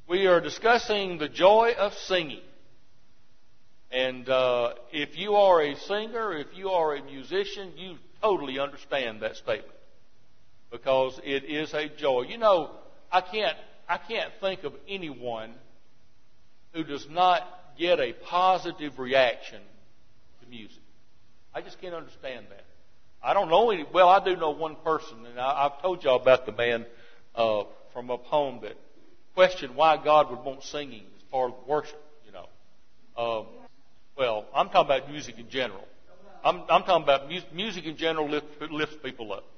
We are discussing the joy of singing. And if you are a singer, if you are a musician, you totally understand that statement. Because it is a joy. You know, I can't think of anyone who does not get a positive reaction to music. I just can't understand that. I don't know any. Well, I do know one person, and I've told y'all about the man from up home that questioned why God would want singing as part of worship. You know, well, I'm talking about music in general. I'm talking about music in general lifts people up.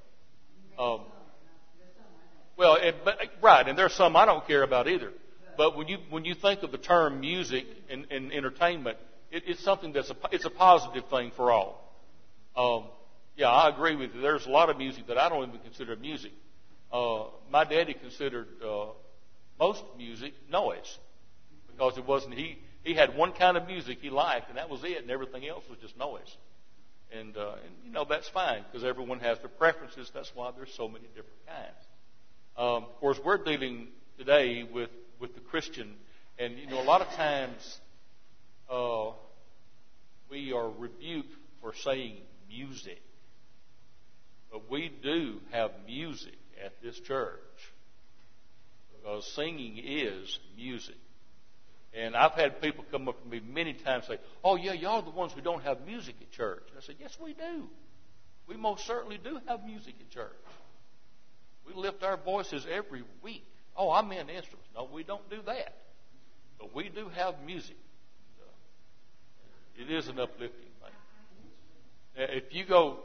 Right, and there's some I don't care about either. But when you think of the term music and entertainment, it's something it's a positive thing for all. Yeah, I agree with you. There's a lot of music that I don't even consider music. My daddy considered most music noise because it wasn't he had one kind of music he liked, and that was it, and everything else was just noise. And you know, that's fine because everyone has their preferences. That's why there's so many different kinds. Of course, we're dealing today with the Christian, and you know, a lot of times we are rebuked for saying music, but we do have music at this church because singing is music. And I've had people come up to me many times and say, "Oh yeah, y'all are the ones who don't have music at church." And I said, "Yes, we do. We most certainly do have music at church. We lift our voices every week. Oh, I meant instruments. No, we don't do that. But we do have music. It is an uplifting thing. If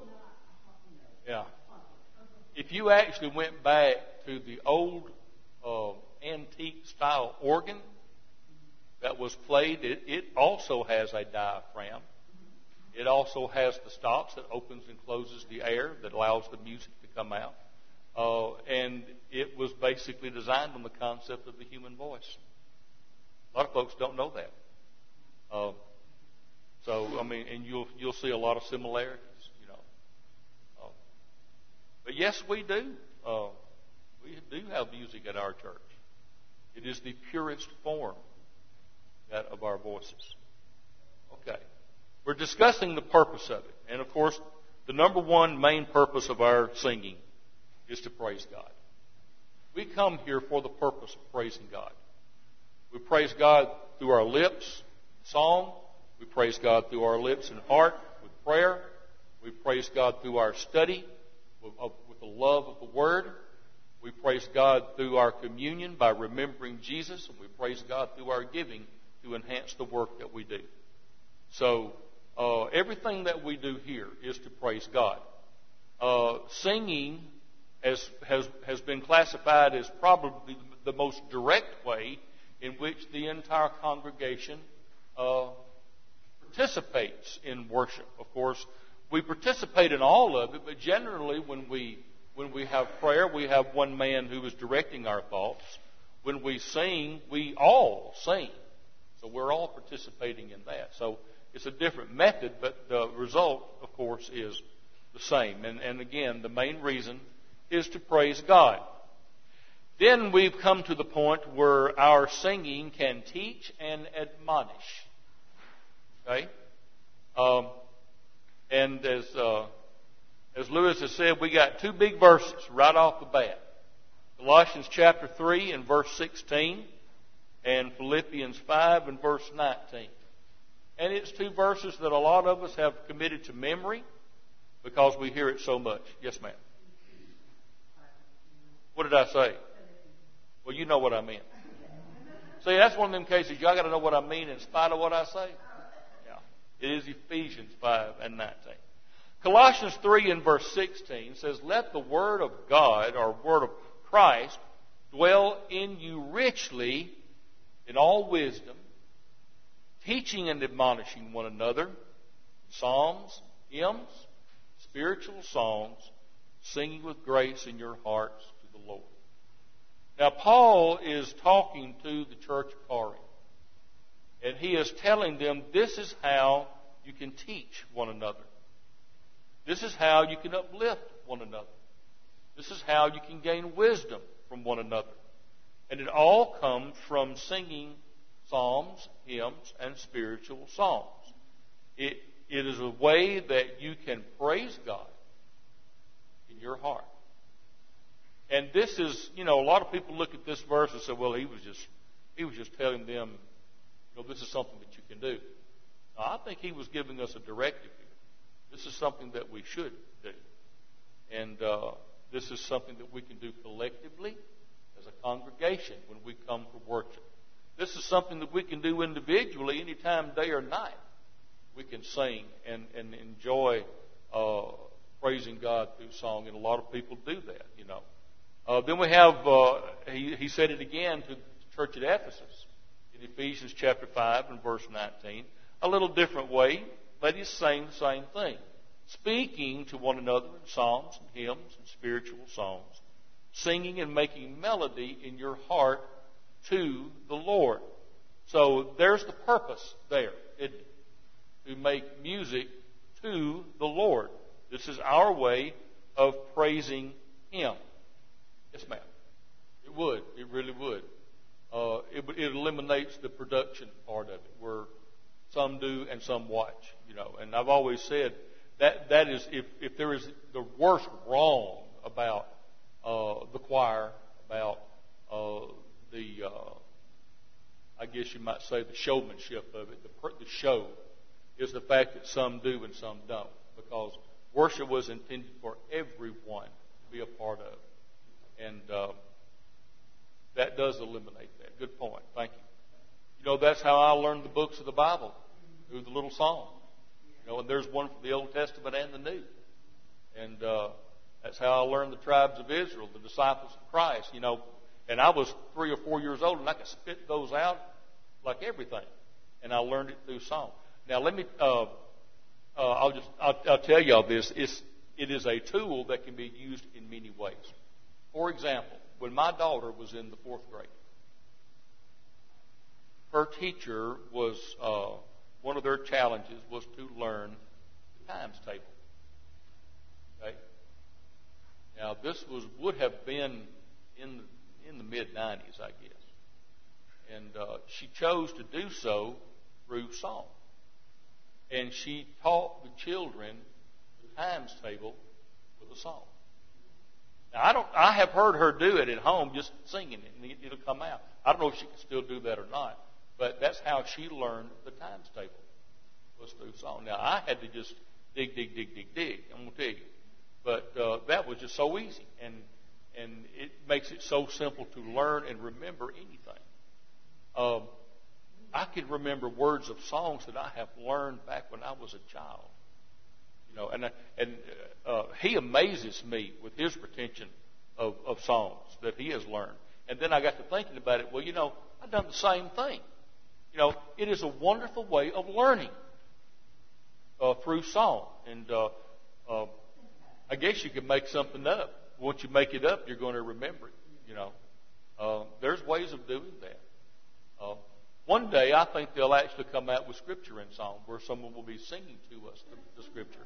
you actually went back to the old antique style organ that was played, it also has a diaphragm. It also has the stops that opens and closes the air that allows the music to come out. And it was basically designed on the concept of the human voice. A lot of folks don't know that. So I mean, and you'll see a lot of similarities, you know. But yes, we do. We do have music at our church. It is the purest form of our voices. Okay. We're discussing the purpose of it. And of course, the number one main purpose of our singing is to praise God. We come here for the purpose of praising God. We praise God through our lips, song. We praise God through our lips and heart with prayer. We praise God through our study with the love of the Word. We praise God through our communion by remembering Jesus. And we praise God through our giving to enhance the work that we do. So everything that we do here is to praise God. Singing has been classified as probably the most direct way in which the entire congregation participates in worship. Of course, we participate in all of it, but generally when we have prayer, we have one man who is directing our thoughts. When we sing, we all sing. So we're all participating in that. So it's a different method, but the result, of course, is the same. And again, the main reason is to praise God. Then we've come to the point where our singing can teach and admonish. Okay? And as Lewis has said, we got two big verses right off the bat. Colossians chapter 3 and verse 16 and Philippians 5 and verse 19. And it's two verses that a lot of us have committed to memory because we hear it so much. Yes, ma'am. What did I say? Well, you know what I meant. See, that's one of them cases y'all got to know what I mean in spite of what I say. Yeah. It is Ephesians 5 and 19. Colossians 3 and verse 16 says, "Let the word of God, or word of Christ, dwell in you richly in all wisdom, teaching and admonishing one another, psalms, hymns, spiritual songs, singing with grace in your hearts to the Lord." Now, Paul is talking to the church of Corinth, and he is telling them this is how you can teach one another. This is how you can uplift one another. This is how you can gain wisdom from one another. And it all comes from singing psalms, hymns, and spiritual songs. It is a way that you can praise God in your heart. And this is, a lot of people look at this verse and say, well, he was just telling them, this is something that you can do. Now, I think he was giving us a directive here. This is something that we should do. And this is something that we can do collectively as a congregation when we come for worship. This is something that we can do individually anytime, day or night. We can sing and enjoy praising God through song, and a lot of people do that, Then we have, he said it again to the church at Ephesus in Ephesians chapter 5 and verse 19. A little different way, but he's saying the same thing. Speaking to one another in psalms and hymns and spiritual songs, singing and making melody in your heart to the Lord. So there's the purpose there, isn't it? To make music to the Lord. This is our way of praising Him. Yes, ma'am. It would. It really would. It eliminates the production part of it, where some do and some watch. And I've always said that is if there is the worst wrong about the choir, about I guess you might say the showmanship of it, the show, is the fact that some do and some don't. Because worship was intended for everyone to be a part of. And that does eliminate that. Good point. Thank you. That's how I learned the books of the Bible, through the little songs. And there's one from the Old Testament and the New. And that's how I learned the tribes of Israel, the disciples of Christ. And I was 3 or 4 years old, and I could spit those out like everything. And I learned it through song. Now let me, I'll tell you all this. It is a tool that can be used in many ways. For example, when my daughter was in the 4th grade, her teacher was, one of their challenges was to learn the times table. Okay? Now this would have been in the mid-90s, I guess. And she chose to do so through song. And she taught the children the times table with a song. Now, I have heard her do it at home, just singing it, and it'll come out. I don't know if she can still do that or not, but that's how she learned the times table, was through song. Now, I had to just dig. I'm going to tell you. But that was just so easy, and it makes it so simple to learn and remember anything. I can remember words of songs that I have learned back when I was a child. And he amazes me with his retention of songs that he has learned. And then I got to thinking about it. Well, I've done the same thing. It is a wonderful way of learning through song. And I guess you can make something up. Once you make it up, you're going to remember it. There's ways of doing that. One day, I think they'll actually come out with scripture in song, where someone will be singing to us the scripture.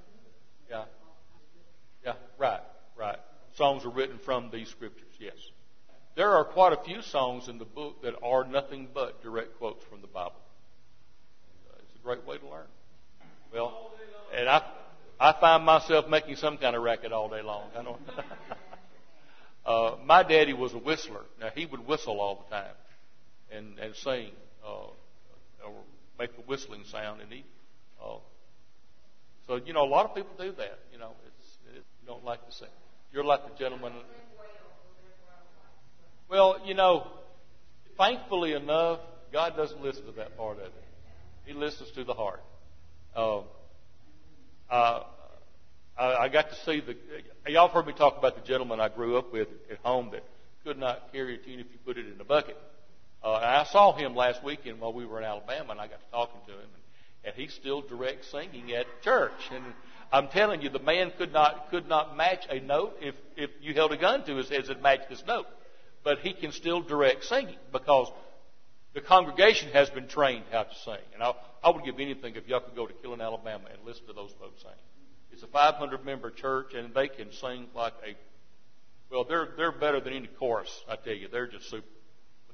Yeah, right. Songs are written from these scriptures, yes. There are quite a few songs in the book that are nothing but direct quotes from the Bible. It's a great way to learn. Well, and I find myself making some kind of racket all day long. I don't. My daddy was a whistler. Now, he would whistle all the time and sing or make the whistling sound. And so, a lot of people do that. You don't like to sing. You're like the gentleman. Well, thankfully enough, God doesn't listen to that part of it. He listens to the heart. I got to see y'all have heard me talk about the gentleman I grew up with at home that could not carry a tune if you put it in a bucket. I saw him last weekend while we were in Alabama, and I got to talking to him, and he still directs singing at church. And I'm telling you, the man could not match a note if you held a gun to his head and matched this note. But he can still direct singing because the congregation has been trained how to sing. And I would give anything if y'all could go to Killen, Alabama, and listen to those folks sing. It's a 500-member church, and they can sing like well, they're better than any chorus, I tell you. They're just super.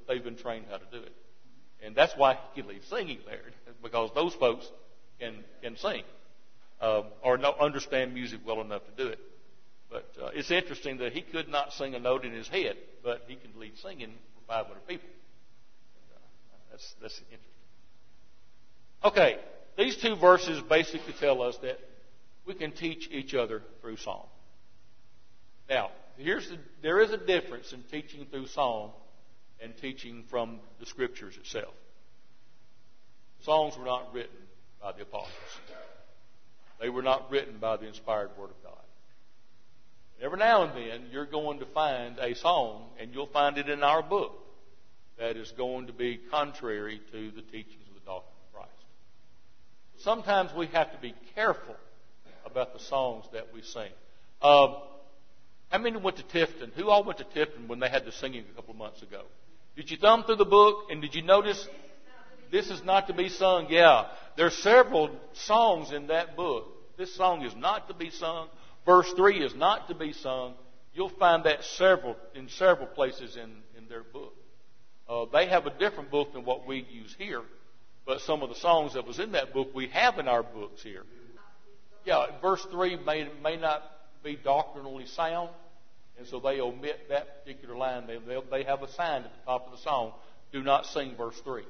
they've been trained how to do it. And that's why he can leave singing there, because those folks can sing or understand music well enough to do it. But it's interesting that he could not sing a note in his head, but he can lead singing for 500 people. That's interesting. Okay, these two verses basically tell us that we can teach each other through song. Now, there is a difference in teaching through song and teaching from the Scriptures itself. Songs were not written by the apostles. They were not written by the inspired Word of God. Every now and then, you're going to find a song, and you'll find it in our book, that is going to be contrary to the teachings of the doctrine of Christ. Sometimes we have to be careful about the songs that we sing. How many went to Tifton? Who all went to Tifton when they had the singing a couple of months ago? Did you thumb through the book, and did you notice this is not to be sung? Yeah. There's several songs in that book. This song is not to be sung. Verse 3 is not to be sung. You'll find that in several places in their book. They have a different book than what we use here, but some of the songs that was in that book we have in our books here. Yeah, verse 3 may not be doctrinally sound, and so they omit that particular line. They have a sign at the top of the song, do not sing verse 3.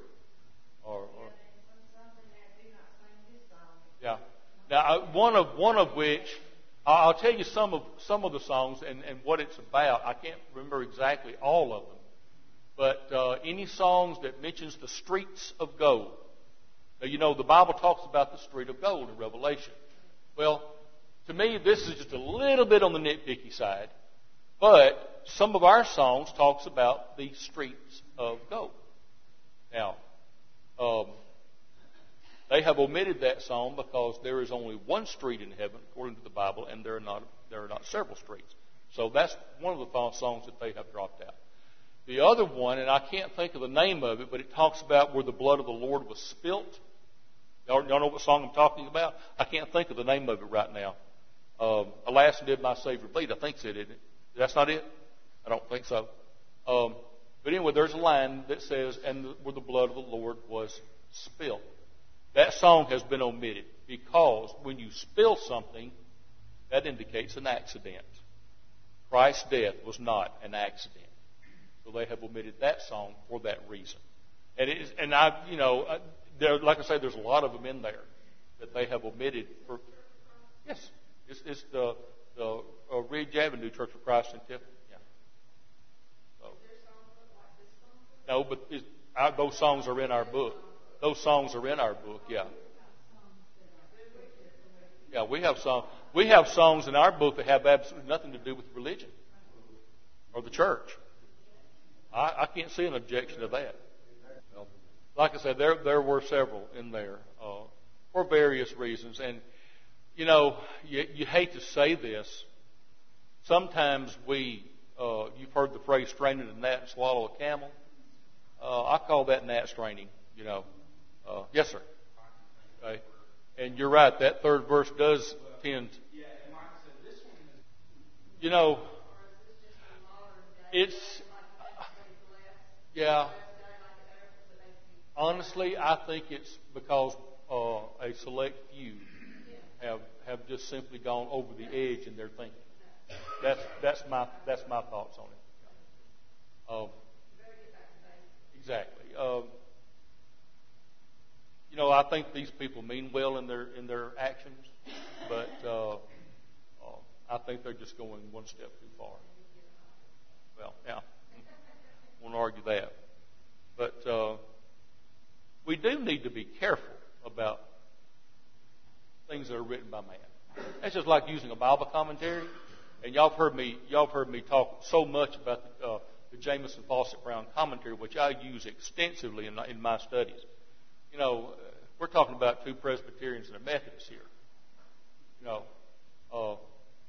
Yeah. Now, one of which, I'll tell you some of the songs and what it's about. I can't remember exactly all of them. But any songs that mentions the streets of gold. Now, you know, the Bible talks about the street of gold in Revelation. Well, to me, this is just a little bit on the nitpicky side. But some of our songs talks about the streets of gold. Now, they have omitted that song because there is only one street in heaven, according to the Bible, and there are not several streets. So that's one of the songs that they have dropped out. The other one, and I can't think of the name of it, but it talks about where the blood of the Lord was spilt. Y'all know what song I'm talking about? I can't think of the name of it right now. Alas, did my Savior bleed? I think so, isn't it? That's not it? I don't think so. But anyway, there's a line that says, and where the blood of the Lord was spilt. That song has been omitted because when you spill something, that indicates an accident. Christ's death was not an accident. So they have omitted that song for that reason. And like I say, there's a lot of them in there that they have omitted for. Yes, it's the Ridge Avenue Church of Christ in Tiffin. Yeah. So. No, but those songs are in our book. Those songs are in our book. Yeah. Yeah, we have songs in our book that have absolutely nothing to do with religion or the church. I can't see an objection to that. Well, like I said, there were several in there for various reasons. And, you know, you hate to say this. Sometimes you've heard the phrase, straining a gnat and swallow a camel. I call that gnat straining, you know. Yes, sir. Okay. And you're right, that third verse does tend. You know, it's. Yeah. Honestly, I think it's because a select few have just simply gone over the edge in their thinking. That's my thoughts on it. Exactly. You know, I think these people mean well in their actions, but I think they're just going one step too far. Well, yeah. Won't argue that. But we do need to be careful about things that are written by man. That's just like using a Bible commentary. And y'all have heard me talk so much about the Jamieson Fawcett Brown commentary, which I use extensively in my studies. You know, we're talking about two Presbyterians and a Methodist here. You know,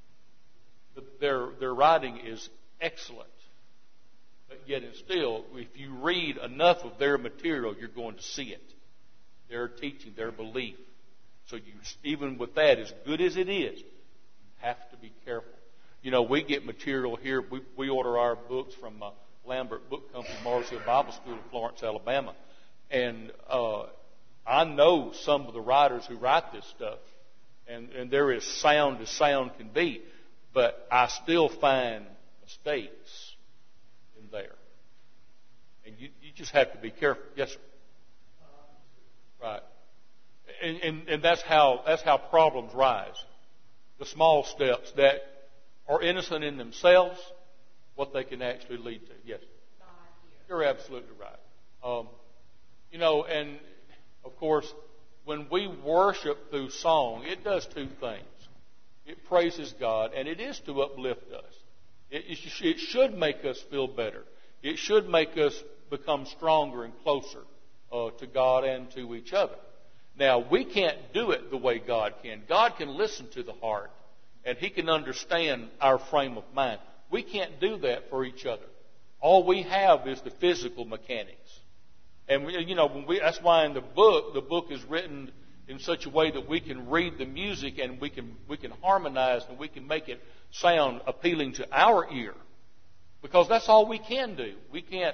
their writing is excellent. But yet and still, if you read enough of their material, you're going to see it. Their teaching, their belief. So even with that, as good as it is, you have to be careful. You know, we get material here. We order our books from Lambert Book Company, Mars Hill Bible School in Florence, Alabama. And I know some of the writers who write this stuff, and they're as sound can be, but I still find mistakes in there. And you just have to be careful. Yes, sir. Right. And that's how problems rise. The small steps that are innocent in themselves, what they can actually lead to. Yes. You're absolutely right. And of course, when we worship through song, it does two things. It praises God, and it is to uplift us. It should make us feel better. It should make us become stronger and closer to God and to each other. Now, we can't do it the way God can. God can listen to the heart, and He can understand our frame of mind. We can't do that for each other. All we have is the physical mechanics. And that's why in the book is written in such a way that we can read the music and we can harmonize and we can make it sound appealing to our ear, because that's all we can do. We can't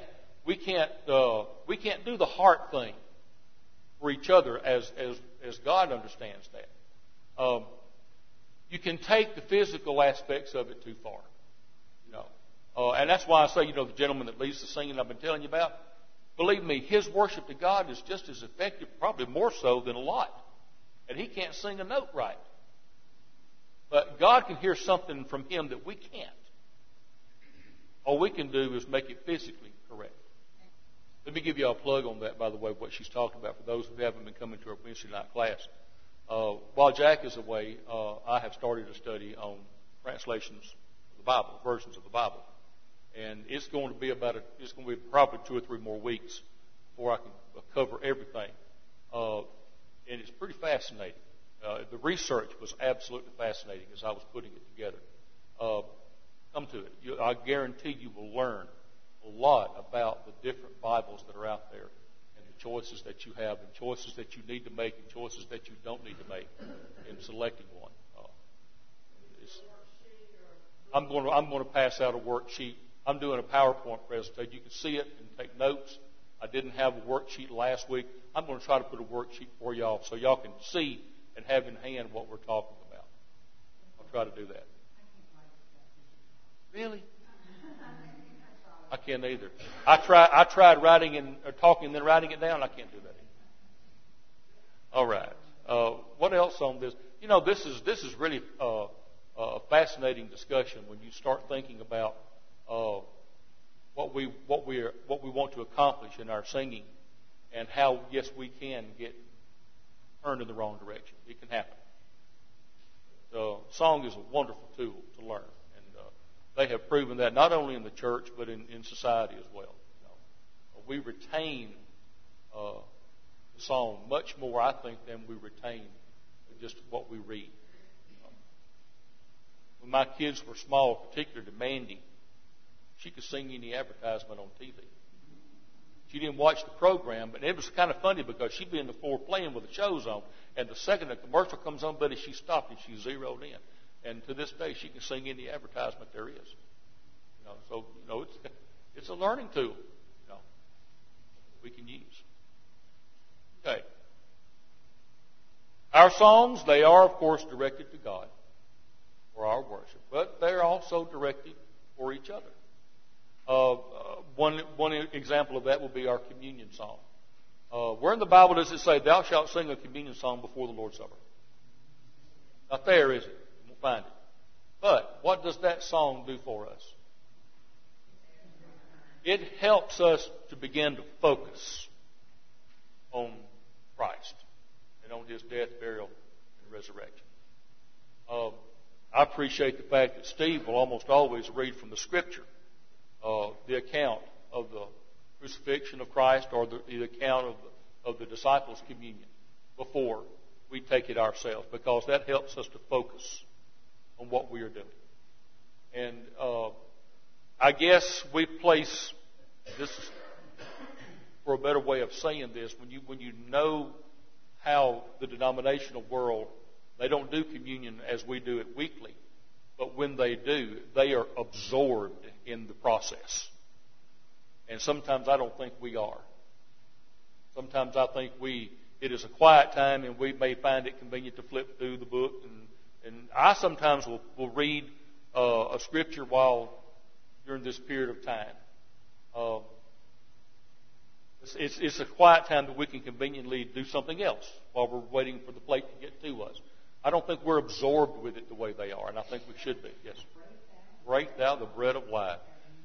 do the heart thing for each other as God understands that. You can take the physical aspects of it too far, and that's why I say, the gentleman that leads the singing I've been telling you about. Believe me, his worship to God is just as effective, probably more so than a lot. And he can't sing a note right. But God can hear something from him that we can't. All we can do is make it physically correct. Let me give you a plug on that, by the way, what she's talking about for those who haven't been coming to our Wednesday night class. While Jack is away, I have started a study on translations of the Bible, versions of the Bible. And it's going to be probably 2 or 3 more weeks before I can cover everything. And it's pretty fascinating. The research was absolutely fascinating as I was putting it together. Come to it. I guarantee you will learn a lot about the different Bibles that are out there and the choices that you have and choices that you need to make and choices that you don't need to make in selecting one. I'm going to pass out a worksheet. I'm doing a PowerPoint presentation. You can see it and take notes. I didn't have a worksheet last week. I'm going to try to put a worksheet for y'all so y'all can see and have in hand what we're talking about. I'll try to do that. Really? I can't either. I tried writing or talking and then writing it down. I can't do that either. All right. What else on this? This is really a fascinating discussion when you start thinking about what we want to accomplish in our singing, and how, yes, we can get turned in the wrong direction. It can happen. Song is a wonderful tool to learn, and they have proven that not only in the church but in society as well. We retain the song much more, I think, than we retain just what we read. When my kids were small, particularly Mandy, she could sing any advertisement on TV. She didn't watch the program, but it was kind of funny because she'd be in the floor playing with the shows on, and the second a commercial comes on, buddy, she stopped and she zeroed in. And to this day, she can sing any advertisement there is. It's a learning tool. We can use. Okay. Our songs, they are, of course, directed to God for our worship, but they're also directed for each other. One example of that will be our communion song. Where in the Bible does it say, "Thou shalt sing a communion song before the Lord's Supper"? Not there, is it? You won't find it. But what does that song do for us? It helps us to begin to focus on Christ and on His death, burial, and resurrection. I appreciate the fact that Steve will almost always read from the Scripture the account of the crucifixion of Christ, or the account of the disciples' communion before we take it ourselves, because that helps us to focus on what we are doing. And I guess we place this, for a better way of saying this, when you know how the denominational world, they don't do communion as we do it weekly, but when they do, they are absorbed in the process. And sometimes I don't think we are. Sometimes I think it is a quiet time and we may find it convenient to flip through the book. And I sometimes will read a scripture during this period of time. It's a quiet time that we can conveniently do something else while we're waiting for the plate to get to us. I don't think we're absorbed with it the way they are, and I think we should be. Yes. Break thou the bread of life.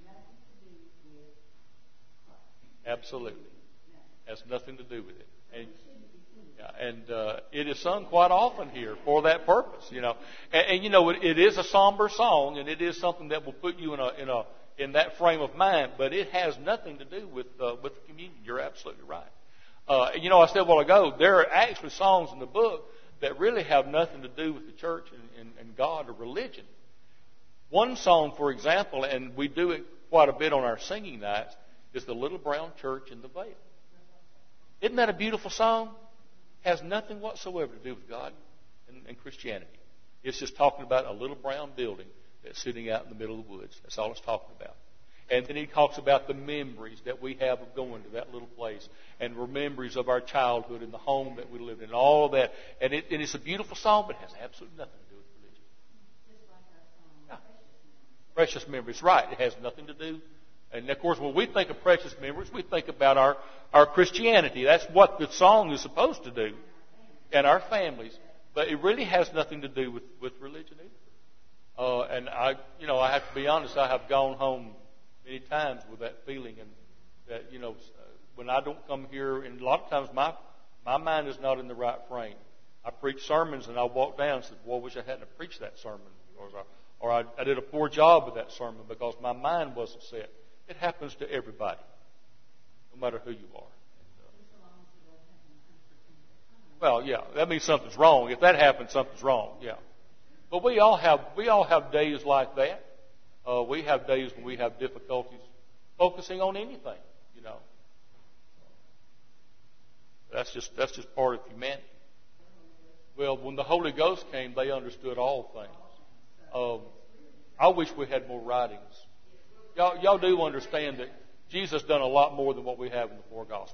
Absolutely. Has nothing to do with it. And it is sung quite often here for that purpose, you know. And you know, it is a somber song, and it is something that will put you in that frame of mind. But it has nothing to do with communion. You're absolutely right. You know, I said a while ago, there are actually songs in the book that really have nothing to do with the church and God or religion. One song, for example, and we do it quite a bit on our singing nights, is the Little Brown Church in the Vale. Isn't that a beautiful song? Has nothing whatsoever to do with God and Christianity. It's just talking about a little brown building that's sitting out in the middle of the woods. That's all it's talking about. And then he talks about the memories that we have of going to that little place and memories of our childhood and the home that we lived in and all of that. And it's a beautiful song, but it has absolutely nothing to do with religion. Yeah. Precious memories, right. It has nothing to do. And, of course, when we think of precious memories, we think about our Christianity. That's what the song is supposed to do. And our families. But it really has nothing to do with religion either. And I have to be honest, I have gone home many times with that feeling. And that, when I don't come here, and a lot of times my mind is not in the right frame. I preach sermons and I walk down and say, boy, I wish I hadn't preached that sermon. Or I did a poor job with that sermon because my mind wasn't set. It happens to everybody, no matter who you are. Well, yeah, that means something's wrong. If that happens, something's wrong. Yeah, but we all have days like that. We have days when we have difficulties focusing on anything. That's just part of humanity. Well, when the Holy Ghost came, they understood all things. I wish we had more writings. Y'all do understand that Jesus done a lot more than what we have in the four Gospels.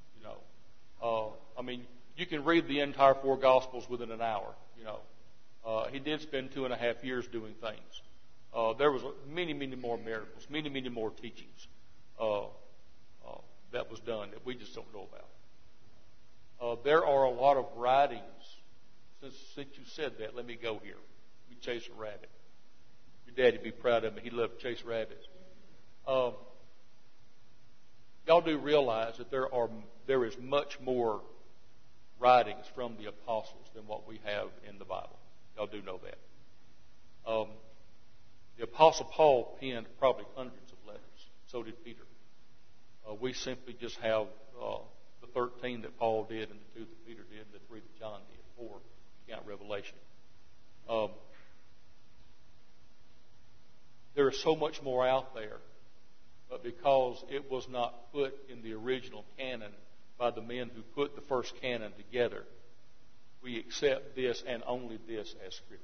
You can read the entire four Gospels within an hour. He did spend 2.5 years doing things. There was many, many more miracles, many, many more teachings that was done that we just don't know about. There are a lot of writings. Since you said that, let me go here. We chase a rabbit. Your daddy'd be proud of me. He loved to chase rabbits. Y'all do realize that there is much more writings from the apostles than what we have in the Bible. Y'all do know that. The Apostle Paul penned probably hundreds of letters. So did Peter. We simply just have the 13 that Paul did and the 2 that Peter did and the 3 that John did. 4, count Revelation. There is so much more out there, but because it was not put in the original canon by the men who put the first canon together, we accept this and only this as Scripture.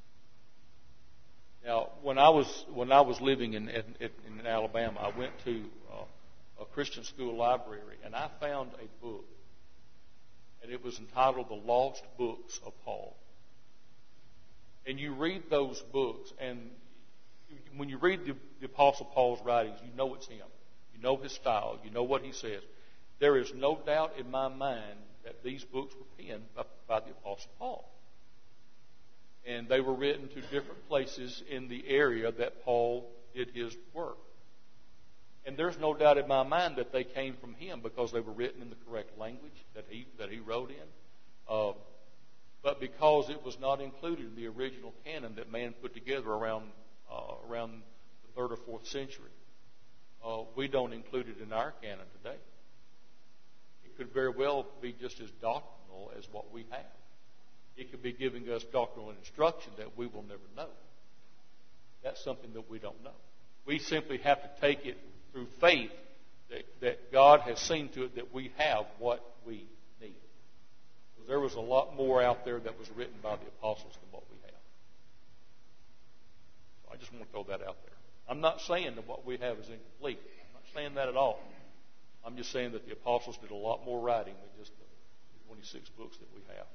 Now, when I was living in Alabama, I went to a Christian school library, and I found a book, and it was entitled The Lost Books of Paul. And you read those books, and when you read the Apostle Paul's writings, you know it's him. You know his style. You know what he says. There is no doubt in my mind that these books were penned by the Apostle Paul. And they were written to different places in the area that Paul did his work. And there's no doubt in my mind that they came from him because they were written in the correct language that he wrote in. But because it was not included in the original canon that man put together around the 3rd or 4th century, we don't include it in our canon today. It could very well be just as doctrinal as what we have. It could be giving us doctrinal instruction that we will never know. That's something that we don't know. We simply have to take it through faith that God has seen to it that we have what we need. There was a lot more out there that was written by the apostles than what we have. So I just want to throw that out there. I'm not saying that what we have is incomplete. I'm not saying that at all. I'm just saying that the apostles did a lot more writing than just the 26 books that we have.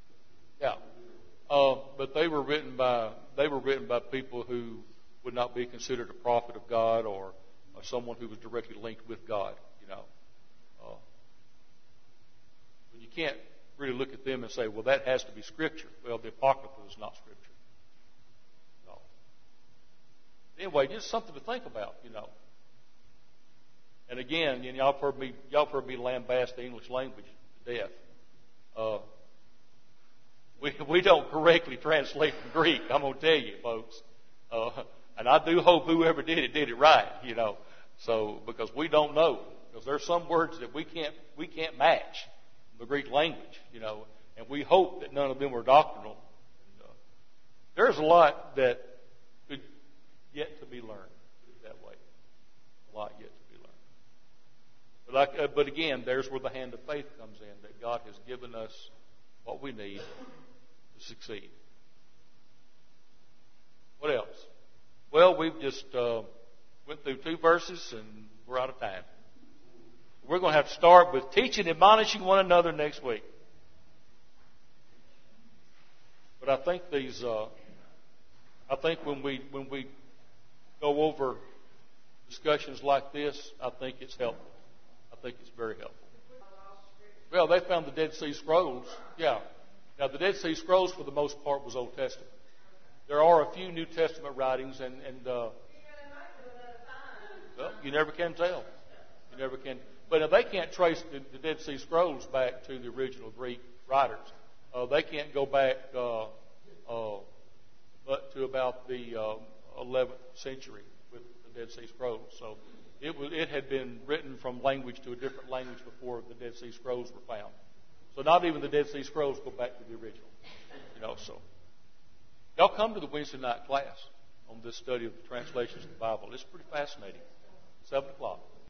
Yeah. But they were written by people who would not be considered a prophet of God or someone who was directly linked with God, you know. But you can't really look at them and say, well, that has to be Scripture. Well, the Apocrypha is not Scripture. No. Anyway, just something to think about, you know. And again, you know, y'all have heard me lambast the English language to death. We don't correctly translate from Greek. I'm going to tell you, folks. And I do hope whoever did it right, you know. So, because we don't know. Because there's some words that we can't match the Greek language, you know. And we hope that none of them are doctrinal. And, there's a lot that could yet to be learned that way. A lot yet to be learned. But again, there's where the hand of faith comes in, that God has given us what we need to succeed. What else? Well, we've just went through 2 verses and we're out of time. We're going to have to start with teaching and admonishing one another next week. But I think when we go over discussions like this, I think it's helpful. I think it's very helpful. Well, they found the Dead Sea Scrolls. Yeah. Now, the Dead Sea Scrolls, for the most part, was Old Testament. There are a few New Testament writings, and well, you never can tell. You never can. But if they can't trace the Dead Sea Scrolls back to the original Greek writers, they can't go back but to about the 11th century with the Dead Sea Scrolls. So it had been written from language to a different language before the Dead Sea Scrolls were found. So not even the Dead Sea Scrolls go back to the original. You know, so y'all come to the Wednesday night class on this study of the translations of the Bible. It's pretty fascinating. 7 o'clock.